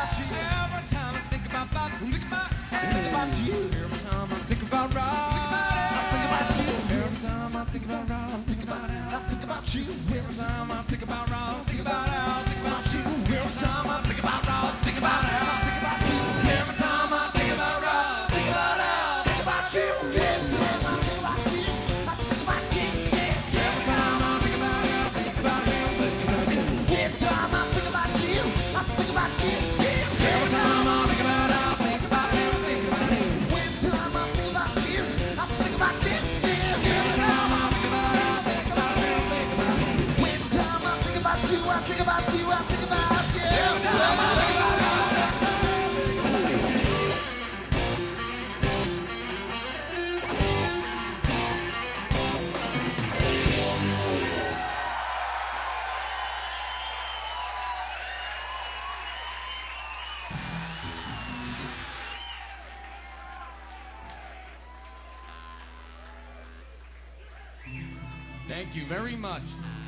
about you. Every time I think about Bob, think about you. Every time I think about Rob, I think about you. Every time I think about Rob, think about Al, I think about you. Every time I think about Rob, think about Al, think about you. Every time I think about Rob, think about Al, think about you. Every time I think about Rob, think about Al, think about you. Every time I think about you, I think about you. Every time I think about Al, think about him, think about you. Every time I think about you, I think about you. Every time I think about Al, think about him, think about him. Every time I think about you, I think about you. Every time I think about Al, think about him, think about him. Every time I think about you, I think about you, I think about you. Every time I think about Al, think about him, think about him. Thank you very much.